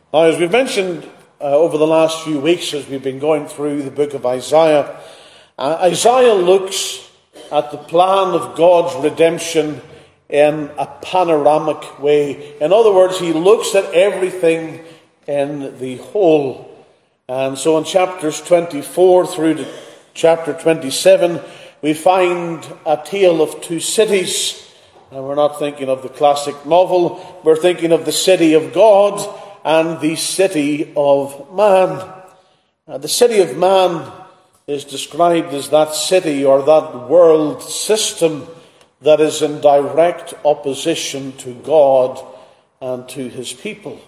Now, as we've mentioned over the last few weeks, as we've been going through the book of Isaiah, Isaiah looks at the plan of God's redemption in a panoramic way. In other words, he looks at everything in the whole. And so in chapters 24 through to chapter 27, we find a tale of two cities. And we're not thinking of the classic novel, we're thinking of the city of God and the city of man. The city of man is described as that city or that world system that is in direct opposition to God and to his people.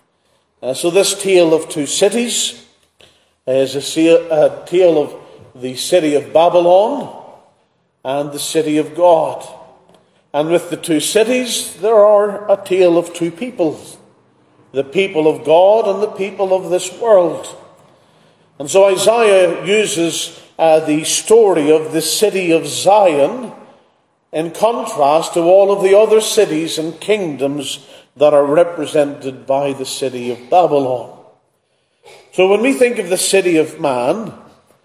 So this tale of two cities is a tale of the city of Babylon and the city of God. And with the two cities, there are a tale of two peoples, the people of God and the people of this world. And so Isaiah uses the story of the city of Zion in contrast to all of the other cities and kingdoms that are represented by the city of Babylon. So when we think of the city of man,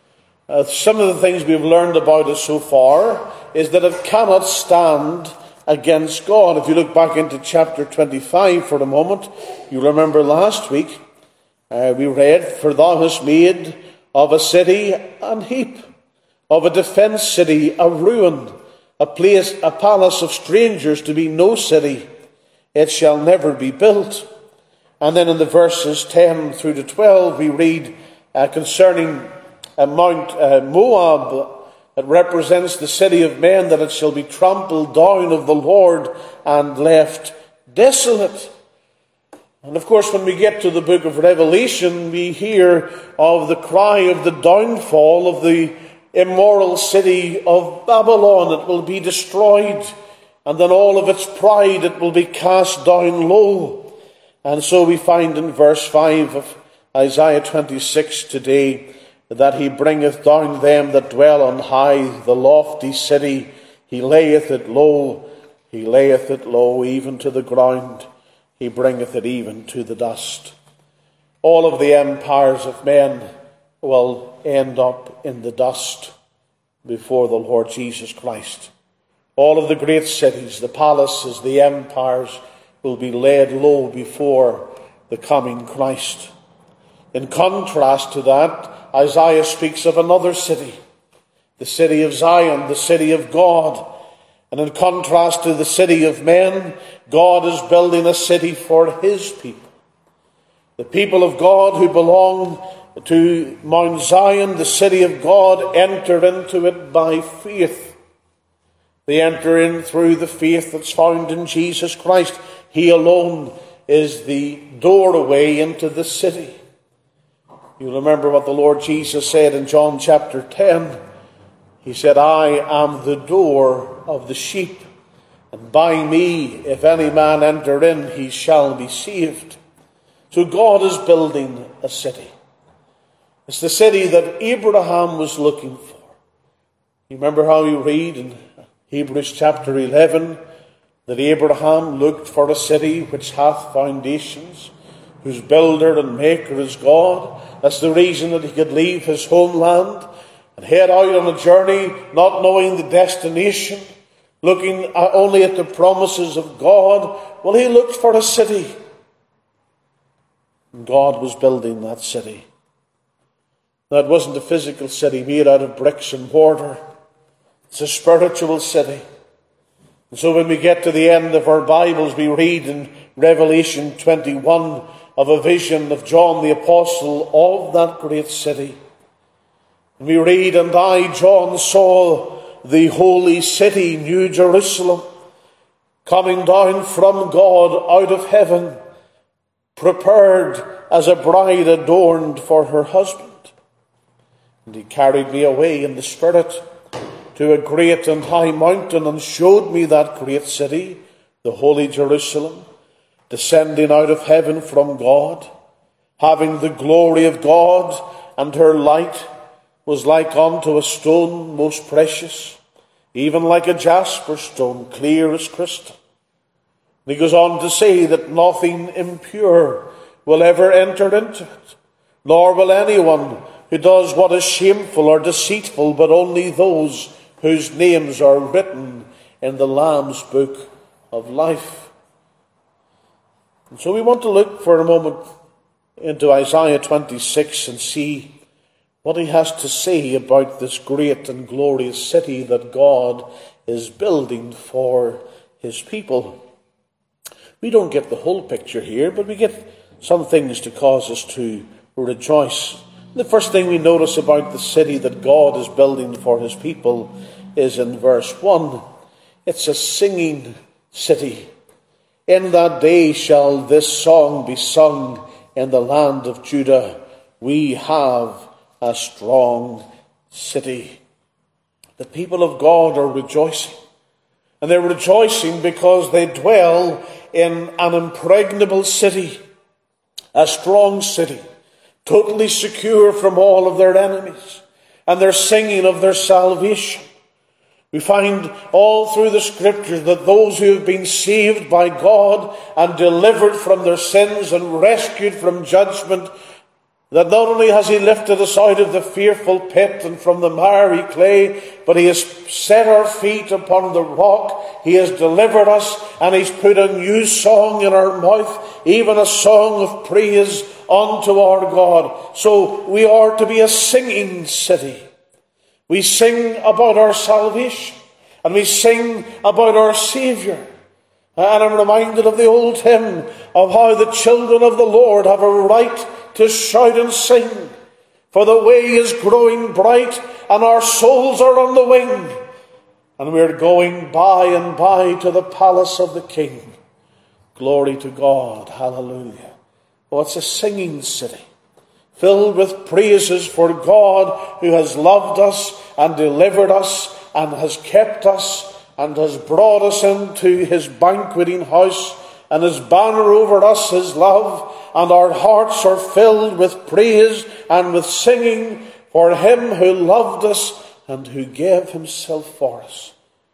some of the things we've learned about it so far is that it cannot stand against God. If you look back into chapter 25 for a moment, you remember last week we read, "For thou hast made of a city an heap, of a defence city a ruin, a place, a palace of strangers to be no city. It shall never be built." And then in the verses 10 through to 12, we read concerning Mount Moab. It represents the city of men, that it shall be trampled down of the Lord and left desolate. And of course, when we get to the book of Revelation, we hear of the cry of the downfall of the immoral city of Babylon. It will be destroyed, and then all of its pride, it will be cast down low. And so we find in verse 5 of Isaiah 26 today, that he bringeth down them that dwell on high, the lofty city. He layeth it low, even to the ground. He bringeth it even to the dust. All of the empires of men will end up in the dust before the Lord Jesus Christ. All of the great cities, the palaces, the empires will be laid low before the coming Christ. In contrast to that, Isaiah speaks of another city, the city of Zion, the city of God. And in contrast to the city of men, God is building a city for his people. The people of God who belong to Mount Zion, the city of God, enter into it by faith. They enter in through the faith that's found in Jesus Christ. He alone is the doorway into the city. You remember what the Lord Jesus said in John chapter 10. He said, "I am the door of the sheep, and by me, if any man enter in, he shall be saved." So God is building a city. It's the city that Abraham was looking for. You remember how we read in Hebrews chapter 11 that Abraham looked for a city which hath foundations, whose builder and maker is God. That's the reason that he could leave his homeland and head out on a journey, not knowing the destination, looking only at the promises of God. Well, he looked for a city, and God was building that city. That wasn't a physical city made out of bricks and mortar. It's a spiritual city. And so when we get to the end of our Bibles, we read in Revelation 21 of a vision of John the Apostle of that great city. And we read, "And I, John, saw the holy city, New Jerusalem, coming down from God out of heaven, prepared as a bride adorned for her husband. And he carried me away in the Spirit to a great and high mountain, and showed me that great city, the holy Jerusalem, descending out of heaven from God, having the glory of God, and her light was like unto a stone most precious, even like a jasper stone, clear as crystal." And he goes on to say that nothing impure will ever enter into it, nor will anyone who does what is shameful or deceitful, but only those whose names are written in the Lamb's book of life. And so we want to look for a moment into Isaiah 26 and see what he has to say about this great and glorious city that God is building for his people. We don't get the whole picture here, but we get some things to cause us to rejoice. The first thing we notice about the city that God is building for his people is in verse 1. It's a singing city. In that day shall this song be sung in the land of Judah. We have a strong city. The people of God are rejoicing. And they're rejoicing because they dwell in an impregnable city, a strong city, totally secure from all of their enemies. And they're singing of their salvation. We find all through the Scriptures that those who have been saved by God and delivered from their sins and rescued from judgment, that not only has he lifted us out of the fearful pit and from the miry clay, but he has set our feet upon the rock. He has delivered us, and he's put a new song in our mouth, even a song of praise unto our God. So we are to be a singing city. We sing about our salvation, and we sing about our Saviour. And I'm reminded of the old hymn of how the children of the Lord have a right to shout and sing. For the way is growing bright, and our souls are on the wing, and we're going by and by to the palace of the King. Glory to God. Hallelujah. Oh, it's a singing city, filled with praises for God who has loved us and delivered us and has kept us and has brought us into his banqueting house, and his banner over us is love, and our hearts are filled with praise and with singing for him who loved us and who gave himself for us.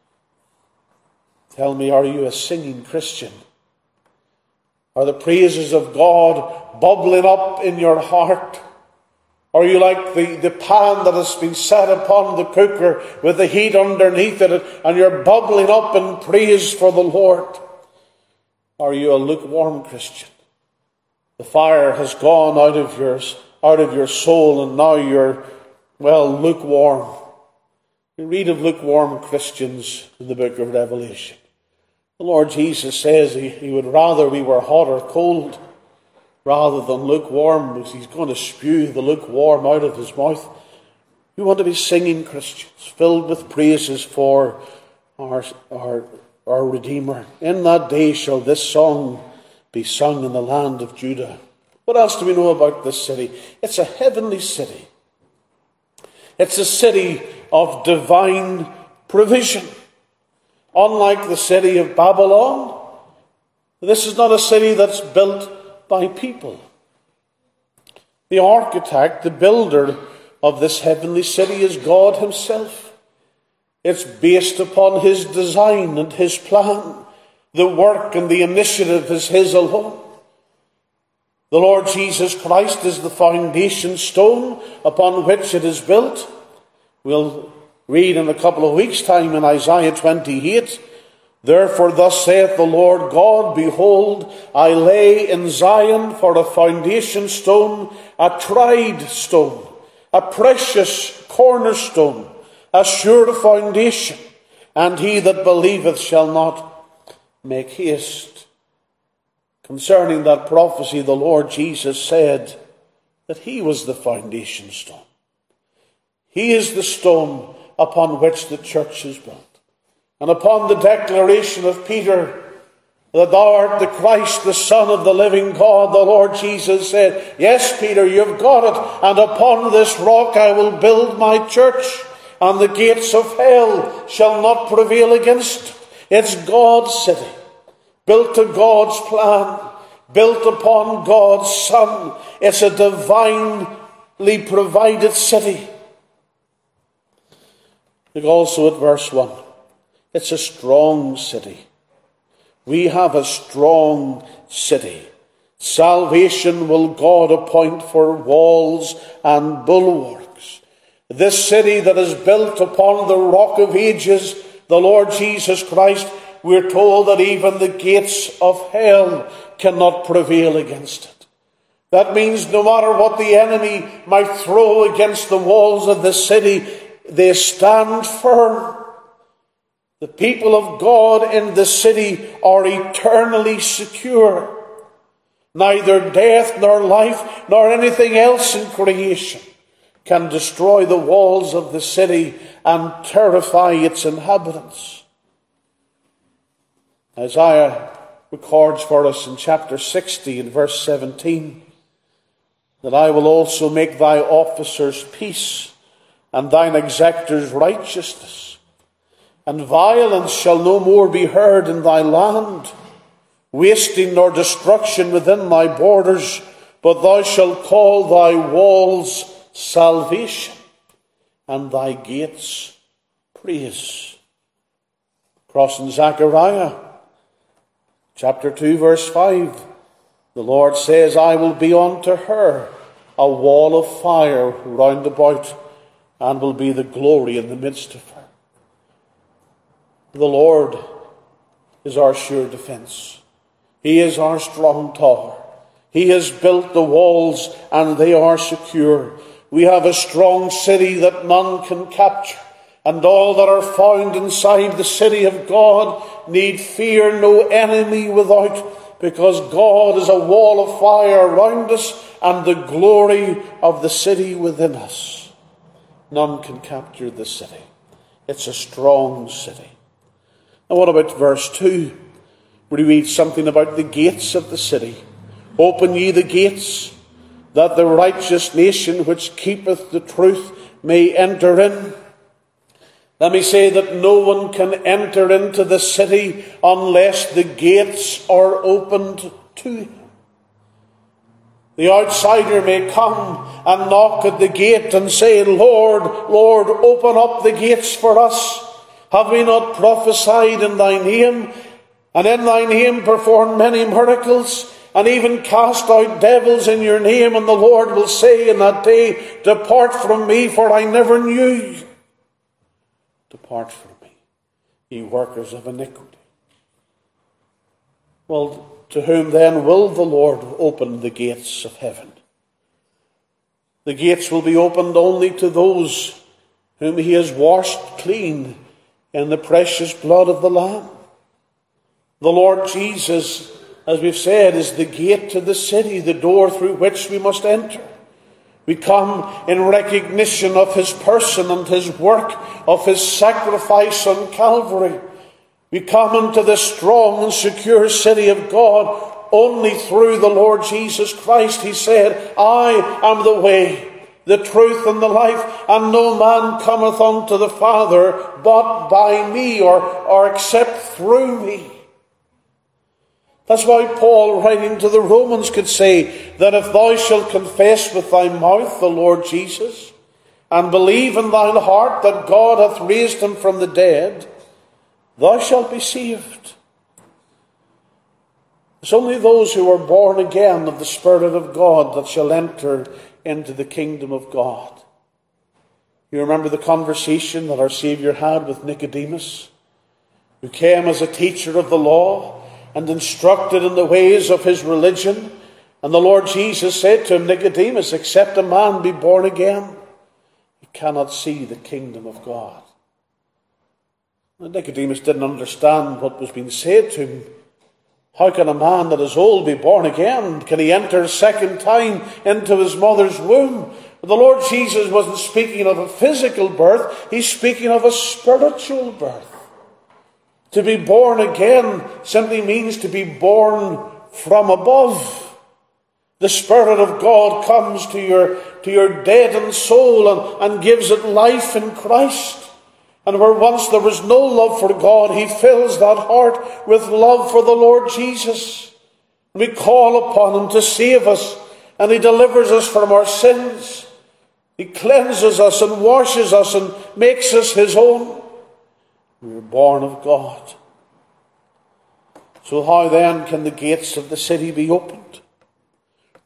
Tell me, are you a singing Christian? Are the praises of God bubbling up in your heart? Are you like the pan that has been set upon the cooker with the heat underneath it, and you're bubbling up in praise for the Lord? Are you a lukewarm Christian? The fire has gone out of your soul, and now you're, lukewarm. You read of lukewarm Christians in the book of Revelation. The Lord Jesus says he would rather we were hot or cold rather than lukewarm, because he's going to spew the lukewarm out of his mouth. We want to be singing Christians, filled with praises for our Redeemer. In that day shall this song be sung in the land of Judah. What else do we know about this city? It's a heavenly city. It's a city of divine provision. Unlike the city of Babylon, this is not a city that's built by people. The architect, the builder of this heavenly city is God himself. It's based upon his design and his plan. The work and the initiative is his alone. The Lord Jesus Christ is the foundation stone upon which it is built. We'll read in a couple of weeks' time in Isaiah 28, "Therefore thus saith the Lord God, Behold, I lay in Zion for a foundation stone, a tried stone, a precious cornerstone, a sure foundation, and he that believeth shall not make haste." Concerning that prophecy, the Lord Jesus said that he was the foundation stone. He is the stone upon which the church is built. And upon the declaration of Peter that thou art the Christ, the Son of the living God, the Lord Jesus said, "Yes, Peter, you've got it, and upon this rock I will build my church, and the gates of hell shall not prevail against it." It's God's city, built to God's plan, built upon God's Son. It's a divinely provided city. Look also at verse 1. It's a strong city. We have a strong city. Salvation will God appoint for walls and bulwarks. This city that is built upon the rock of ages, the Lord Jesus Christ, we're told that even the gates of hell cannot prevail against it. That means no matter what the enemy might throw against the walls of the city, they stand firm. The people of God in the city are eternally secure. Neither death nor life nor anything else in creation can destroy the walls of the city and terrify its inhabitants. Isaiah records for us in chapter 60 and verse 17 that I will also make thy officers peace and thine executors righteousness, and violence shall no more be heard in thy land, wasting nor destruction within thy borders, but thou shalt call thy walls salvation and thy gates praise. Across in Zechariah chapter 2 verse 5, the Lord says, I will be unto her a wall of fire round about, and will be the glory in the midst of her. The Lord is our sure defense. He is our strong tower. He has built the walls, and they are secure. We have a strong city that none can capture, and all that are found inside the city of God need fear no enemy without, because God is a wall of fire around us and the glory of the city within us. None can capture the city. It's a strong city. Now what about verse 2? We read something about the gates of the city. Open ye the gates, that the righteous nation which keepeth the truth may enter in. Let me say that no one can enter into the city unless the gates are opened to him. The outsider may come and knock at the gate and say, Lord, Lord, open up the gates for us. Have we not prophesied in thy name, and in thy name performed many miracles, and even cast out devils in your name? And the Lord will say in that day, depart from me, for I never knew you. Depart from me, ye workers of iniquity. Well, to whom then will the Lord open the gates of heaven? The gates will be opened only to those whom he has washed clean in the precious blood of the Lamb. The Lord Jesus, as we've said, is the gate to the city, the door through which we must enter. We come in recognition of his person and his work, of his sacrifice on Calvary. We come into the strong and secure city of God only through the Lord Jesus Christ. He said, I am the way, the truth, and the life, and no man cometh unto the Father but by me, or except through me. That's why Paul, writing to the Romans, could say that if thou shalt confess with thy mouth the Lord Jesus, and believe in thine heart that God hath raised him from the dead, thou shalt be saved. It's only those who are born again of the Spirit of God that shall enter into the kingdom of God. You remember the conversation that our Saviour had with Nicodemus, who came as a teacher of the law and instructed in the ways of his religion. And the Lord Jesus said to him, Nicodemus, except a man be born again, he cannot see the kingdom of God. And Nicodemus didn't understand what was being said to him. How can a man that is old be born again? Can he enter a second time into his mother's womb? But the Lord Jesus wasn't speaking of a physical birth. He's speaking of a spiritual birth. To be born again simply means to be born from above. The Spirit of God comes to your deadened soul and gives it life in Christ. And where once there was no love for God, he fills that heart with love for the Lord Jesus. We call upon him to save us, and he delivers us from our sins. He cleanses us and washes us and makes us his own. We are born of God. So how then can the gates of the city be opened?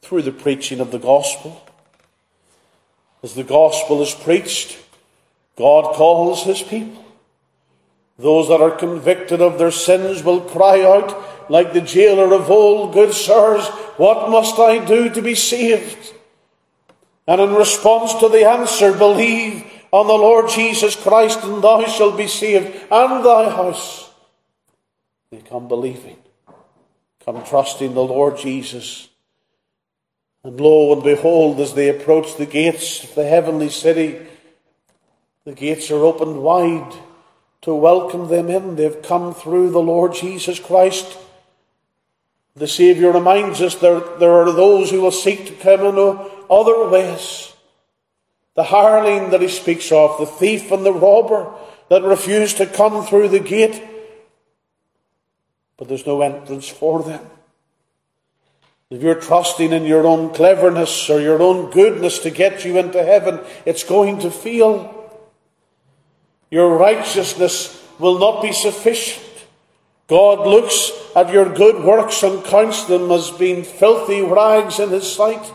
through the preaching of the gospel. As the gospel is preached, God calls his people. Those that are convicted of their sins will cry out like the jailer of old, "Good sirs, what must I do to be saved?" And in response to the answer, "Believe on the Lord Jesus Christ, and thou shalt be saved, and thy house," they come believing, come trusting the Lord Jesus. And lo and behold, as they approach the gates of the heavenly city, the gates are opened wide to welcome them in. They've come through the Lord Jesus Christ. The Saviour reminds us there are those who will seek to come in other ways. The hireling that he speaks of, the thief and the robber that refuse to come through the gate, but there's no entrance for them. If you're trusting in your own cleverness or your own goodness to get you into heaven, it's going to fail. Your righteousness will not be sufficient. God looks at your good works and counts them as being filthy rags in his sight.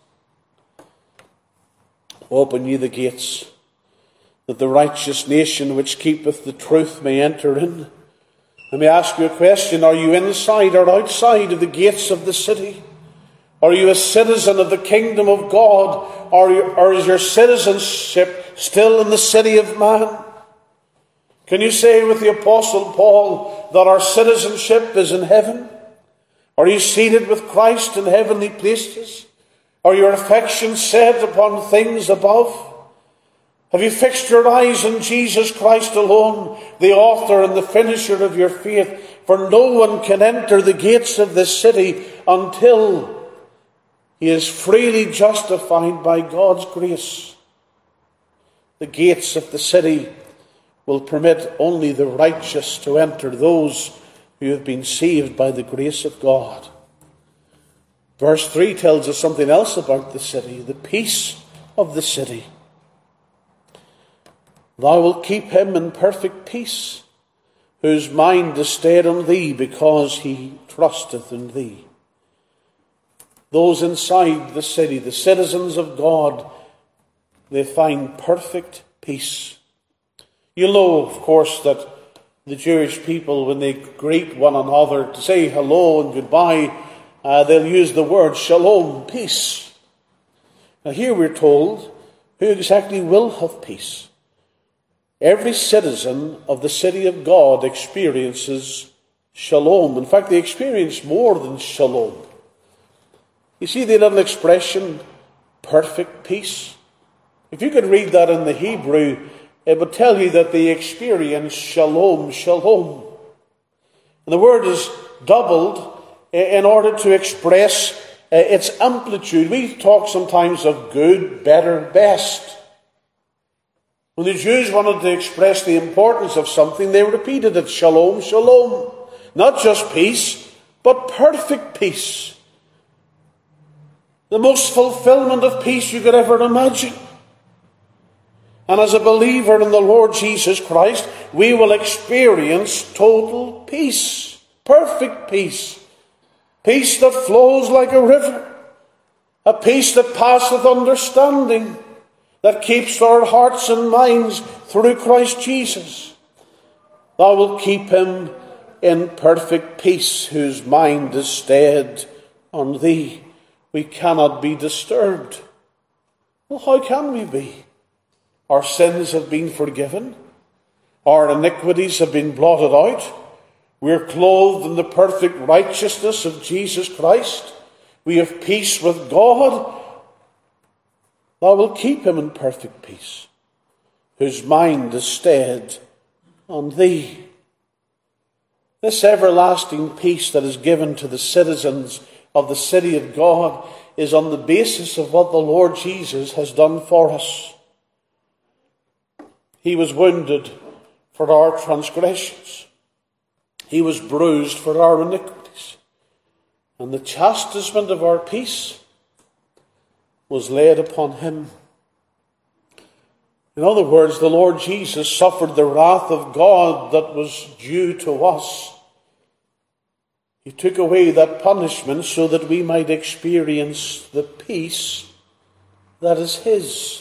Open ye the gates, that the righteous nation which keepeth the truth may enter in. Let me ask you a question. Are you inside or outside of the gates of the city? Are you a citizen of the kingdom of God? Or is your citizenship still in the city of man? Can you say with the Apostle Paul that our citizenship is in heaven? Are you seated with Christ in heavenly places? Are your affections set upon things above? Have you fixed your eyes on Jesus Christ alone, the author and the finisher of your faith? For no one can enter the gates of this city until he is freely justified by God's grace. The gates of the city will permit only the righteous to enter, those who have been saved by the grace of God. Verse 3 tells us something else about the city, the peace of the city. Thou wilt keep him in perfect peace, whose mind is stayed on thee, because he trusteth in thee. Those inside the city, the citizens of God, they find perfect peace. You know, of course, that the Jewish people, when they greet one another to say hello and goodbye, they'll use the word shalom, peace. Now here we're told who exactly will have peace. Every citizen of the city of God experiences shalom. In fact, they experience more than shalom. You see the little expression, perfect peace? If you could read that in the Hebrew, it would tell you that they experience shalom, shalom. And the word is doubled in order to express its amplitude. We talk sometimes of good, better, best. When the Jews wanted to express the importance of something, they repeated it, shalom, shalom. Not just peace, but perfect peace. The most fulfillment of peace you could ever imagine. And as a believer in the Lord Jesus Christ, we will experience total peace, perfect peace. Peace that flows like a river. A peace that passeth understanding, that keeps our hearts and minds through Christ Jesus. Thou wilt keep him in perfect peace, whose mind is stayed on thee. We cannot be disturbed. Well, how can we be? Our sins have been forgiven. Our iniquities have been blotted out. We're clothed in the perfect righteousness of Jesus Christ. We have peace with God. Thou wilt keep him in perfect peace, whose mind is stayed on thee. This everlasting peace that is given to the citizens of the city of God is on the basis of what the Lord Jesus has done for us. He was wounded for our transgressions. He was bruised for our iniquities. And the chastisement of our peace was laid upon him. In other words, the Lord Jesus suffered the wrath of God that was due to us. He took away that punishment so that we might experience the peace that is his.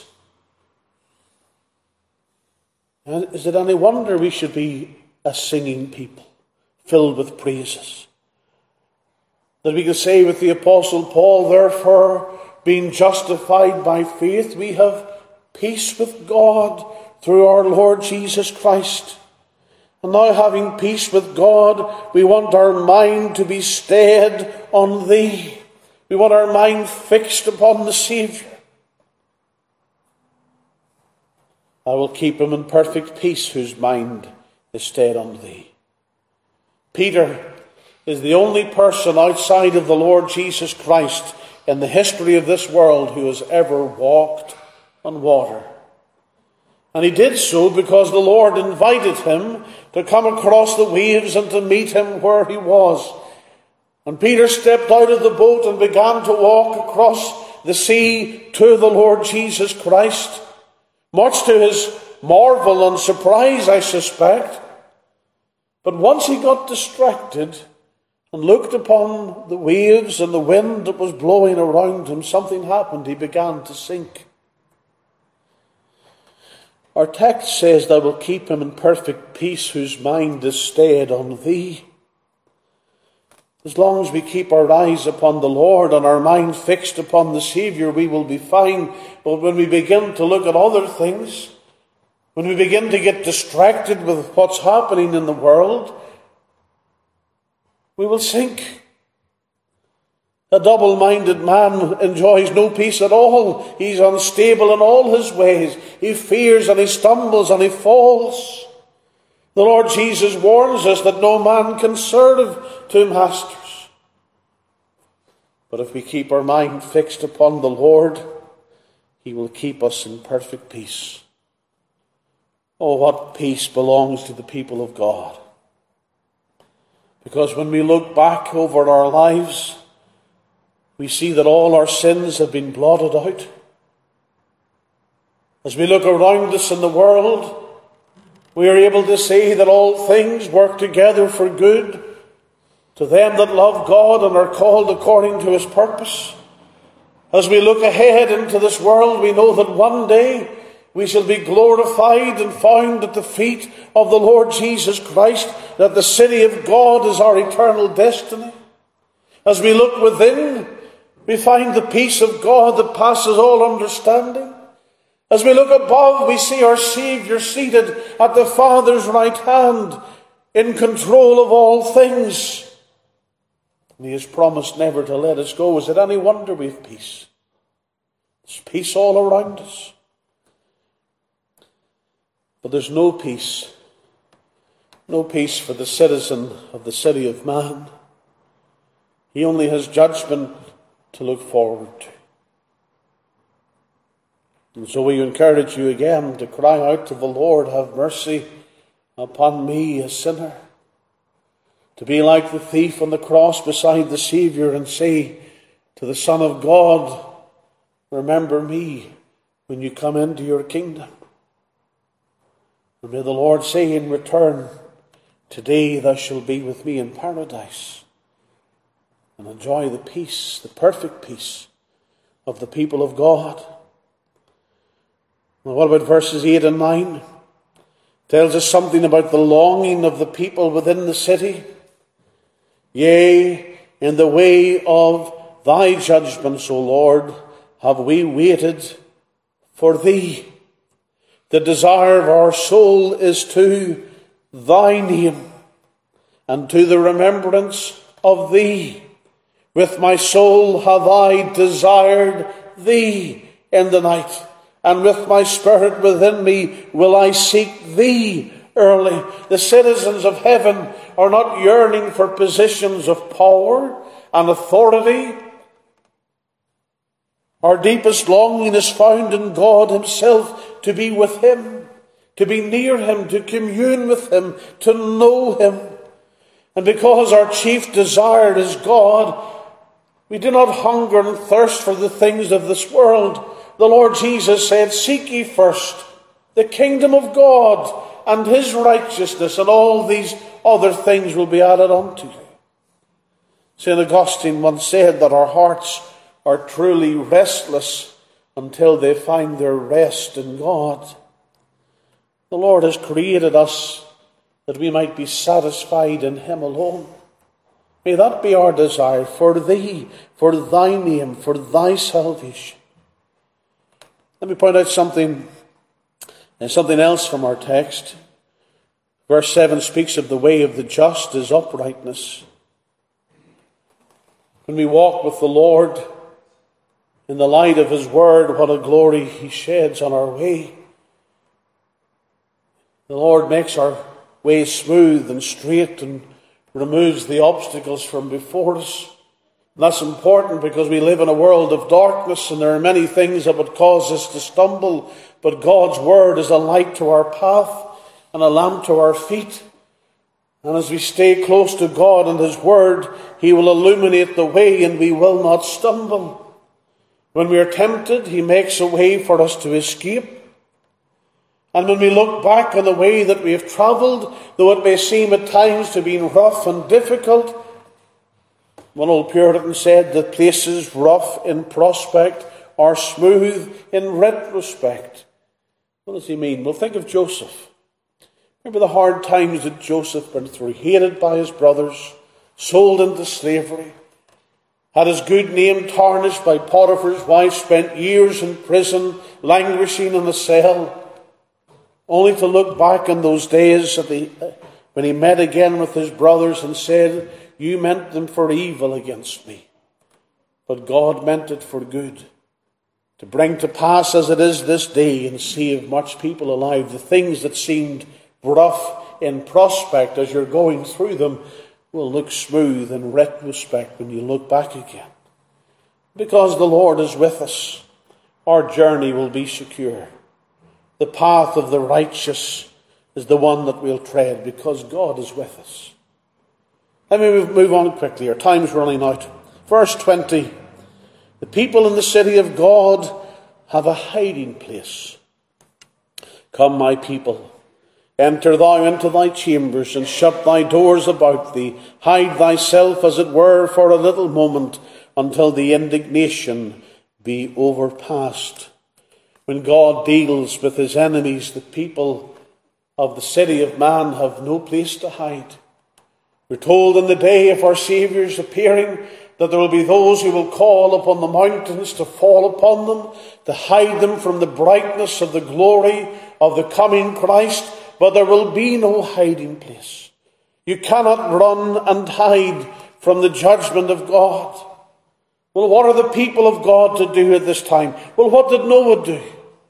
And is it any wonder we should be a singing people, filled with praises? That we can say with the Apostle Paul, therefore, being justified by faith, we have peace with God through our Lord Jesus Christ. And now, having peace with God, we want our mind to be stayed on thee. We want our mind fixed upon the Saviour. I will keep him in perfect peace whose mind is stayed on thee. Peter is the only person outside of the Lord Jesus Christ in the history of this world who has ever walked on water. And he did so because the Lord invited him to come across the waves and to meet him where he was. And Peter stepped out of the boat and began to walk across the sea to the Lord Jesus Christ, much to his marvel and surprise, I suspect. But once he got distracted and looked upon the waves and the wind that was blowing around him, something happened. He began to sink. Our text says, thou wilt keep him in perfect peace whose mind is stayed on thee. As long as we keep our eyes upon the Lord and our mind fixed upon the Saviour, we will be fine. But when we begin to look at other things, when we begin to get distracted with what's happening in the world, we will sink. A double-minded man enjoys no peace at all. He's unstable in all his ways. He fears and he stumbles and he falls. The Lord Jesus warns us that no man can serve two masters. But if we keep our mind fixed upon the Lord, he will keep us in perfect peace. Oh, what peace belongs to the people of God. Because when we look back over our lives, we see that all our sins have been blotted out. As we look around us in the world, we are able to see that all things work together for good to them that love God and are called according to his purpose. As we look ahead into this world, we know that one day we shall be glorified and found at the feet of the Lord Jesus Christ, that the city of God is our eternal destiny. As we look within, we find the peace of God that passes all understanding. As we look above, we see our Saviour seated at the Father's right hand, in control of all things. And he has promised never to let us go. Is it any wonder we have peace? There's peace all around us. But there's no peace. No peace for the citizen of the city of man. He only has judgment to look forward to. And so we encourage you again to cry out to the Lord, have mercy upon me, a sinner. To be like the thief on the cross beside the Saviour and say to the Son of God, remember me when you come into your kingdom. And may the Lord say in return, today thou shalt be with me in paradise. And enjoy the peace, the perfect peace of the people of God. Well, what about verses 8 and 9? It tells us something about the longing of the people within the city. Yea, in the way of thy judgments, O Lord, have we waited for thee. The desire of our soul is to thy name and to the remembrance of thee. With my soul have I desired thee in the night, and with my spirit within me will I seek thee early. The citizens of heaven are not yearning for positions of power and authority. Our deepest longing is found in God himself, to be with him, to be near him, to commune with him, to know him. And because our chief desire is God, we do not hunger and thirst for the things of this world. The Lord Jesus said, seek ye first the kingdom of God and his righteousness, and all these other things will be added unto you. St. Augustine once said that our hearts are truly restless until they find their rest in God. The Lord has created us that we might be satisfied in Him alone. May that be our desire for Thee, for Thy name, for Thy salvation. Let me point out something else from our text. Verse 7 speaks of the way of the just is uprightness. When we walk with the Lord in the light of His word, what a glory He sheds on our way. The Lord makes our way smooth and straight and removes the obstacles from before us. And that's important because we live in a world of darkness and there are many things that would cause us to stumble. But God's word is a light to our path and a lamp to our feet. And as we stay close to God and His word, He will illuminate the way and we will not stumble. When we are tempted, He makes a way for us to escape. And when we look back on the way that we have travelled, though it may seem at times to be rough and difficult, one old Puritan said that places rough in prospect are smooth in retrospect. What does he mean? Well, think of Joseph. Remember the hard times that Joseph went through, hated by his brothers, sold into slavery, had his good name tarnished by Potiphar's wife, spent years in prison, languishing in a cell, only to look back on those days when he met again with his brothers and said, "You meant them for evil against me, but God meant it for good, to bring to pass as it is this day and save much people alive." The things that seemed rough in prospect as you're going through them will look smooth in retrospect when you look back again. Because the Lord is with us, our journey will be secure. The path of the righteous is the one that we'll tread because God is with us. Let me move on quickly. Our time's running out. Verse 20. The people in the city of God have a hiding place. Come, my people, enter thou into thy chambers and shut thy doors about thee. Hide thyself, as it were, for a little moment until the indignation be overpast. When God deals with His enemies, the people of the city of man have no place to hide. We're told in the day of our Saviour's appearing that there will be those who will call upon the mountains to fall upon them, to hide them from the brightness of the glory of the coming Christ, but there will be no hiding place. You cannot run and hide from the judgment of God. Well, what are the people of God to do at this time? Well, what did Noah do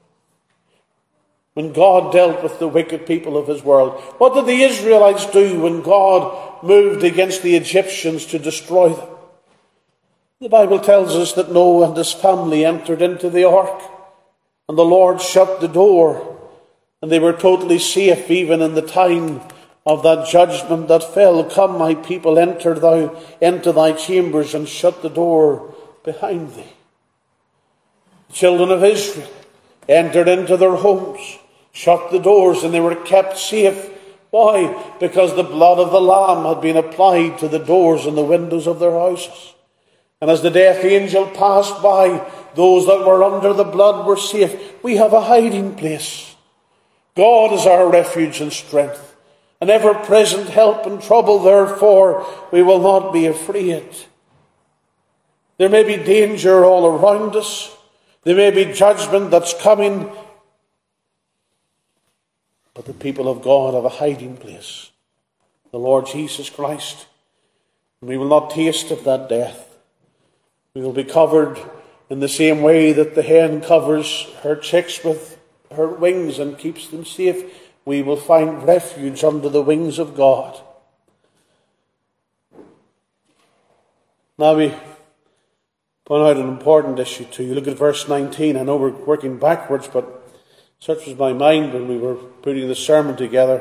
when God dealt with the wicked people of His world? What did the Israelites do when God moved against the Egyptians to destroy them? The Bible tells us that Noah and his family entered into the ark, and the Lord shut the door, and they were totally safe even in the time of that judgment that fell. Come, my people, enter thou into thy chambers and shut the door behind thee. The children of Israel entered into their homes, shut the doors, and they were kept safe. Why? Because the blood of the Lamb had been applied to the doors and the windows of their houses. And as the death angel passed by, those that were under the blood were safe. We have a hiding place. God is our refuge and strength, an ever-present help in trouble. Therefore, we will not be afraid. There may be danger all around us. There may be judgment that's coming. But the people of God have a hiding place, the Lord Jesus Christ. And we will not taste of that death. We will be covered in the same way that the hen covers her chicks with her wings and keeps them safe. We will find refuge under the wings of God. Now we point out an important issue to you. Look at verse 19. I know we're working backwards, but such was my mind when we were putting the sermon together.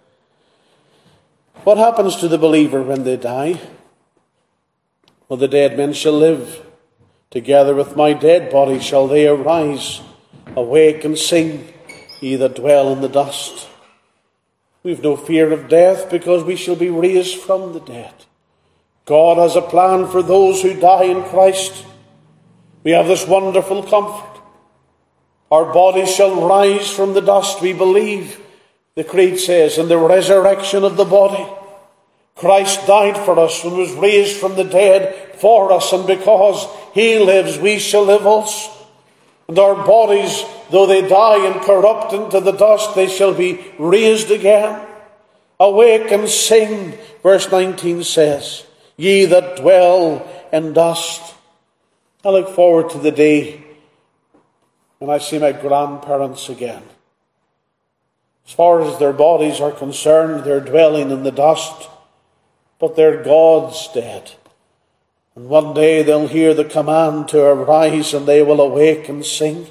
What happens to the believer when they die? Well, the dead men shall live. Together with my dead body shall they arise. Awake and sing, ye that dwell in the dust. We've no fear of death because we shall be raised from the dead. God has a plan for those who die in Christ. We have this wonderful comfort. Our bodies shall rise from the dust. We believe, the Creed says, in the resurrection of the body. Christ died for us and was raised from the dead for us, and because he lives, we shall live also. And our bodies, though they die and corrupt into the dust, they shall be raised again. Awake and sing, verse 19 says, ye that dwell in dust. I look forward to the day when I see my grandparents again. As far as their bodies are concerned, they're dwelling in the dust, but their God's dead. And one day they'll hear the command to arise, and they will awake and sing.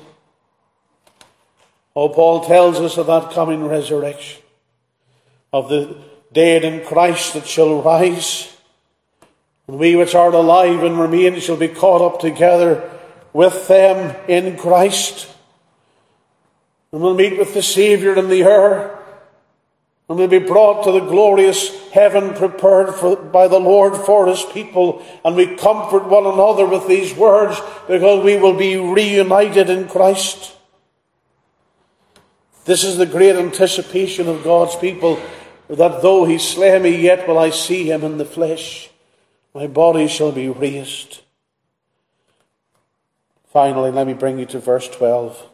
Oh, Paul tells us of that coming resurrection, of the dead in Christ that shall rise. And we which are alive and remain shall be caught up together with them in Christ. And we'll meet with the Saviour in the air. And we'll be brought to the glorious heaven prepared by the Lord for his people. And we comfort one another with these words, because we will be reunited in Christ. This is the great anticipation of God's people, that though he slay me, yet will I see him in the flesh. My body shall be raised. Finally, let me bring you to verse 12.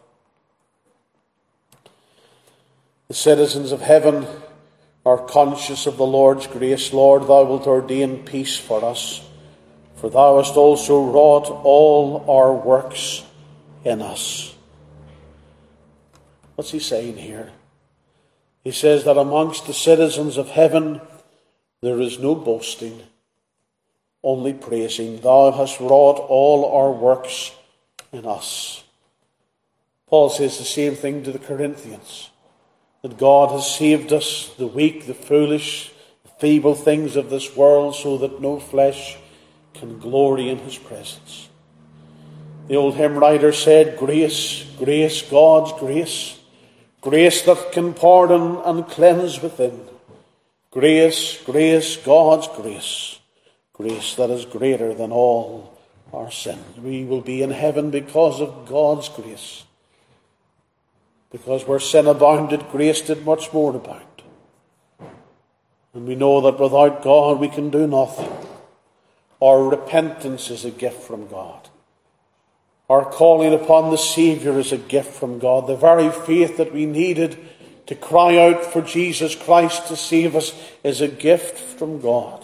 The citizens of heaven are conscious of the Lord's grace. Lord, thou wilt ordain peace for us, for thou hast also wrought all our works in us. What's he saying here? He says that amongst the citizens of heaven there is no boasting, only praising. Thou hast wrought all our works in us. Paul says the same thing to the Corinthians, that God has saved us, the weak, the foolish, the feeble things of this world, so that no flesh can glory in his presence. The old hymn writer said, grace, grace, God's grace, grace that can pardon and cleanse within. Grace, grace, God's grace, grace that is greater than all our sin. We will be in heaven because of God's grace. Because where sin abounded, grace did much more abound. And we know that without God we can do nothing. Our repentance is a gift from God. Our calling upon the Saviour is a gift from God. The very faith that we needed to cry out for Jesus Christ to save us is a gift from God.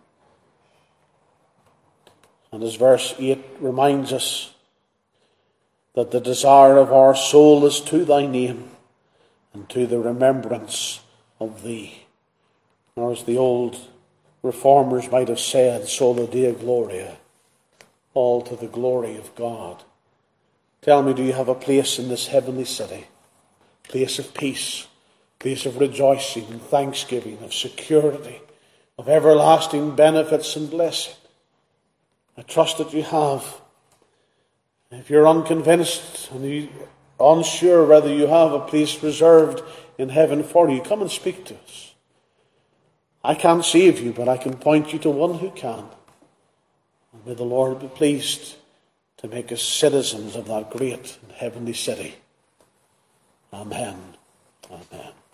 And as verse 8 reminds us, that the desire of our soul is to thy name and to the remembrance of thee. Or as the old reformers might have said, sola Deo Gloria, all to the glory of God. Tell me, do you have a place in this heavenly city? Place of peace, place of rejoicing and thanksgiving, of security, of everlasting benefits and blessing? I trust that you have. If you're unconvinced and you're unsure whether you have a place reserved in heaven for you, come and speak to us. I can't save you, but I can point you to one who can. And may the Lord be pleased to make us citizens of that great and heavenly city. Amen. Amen.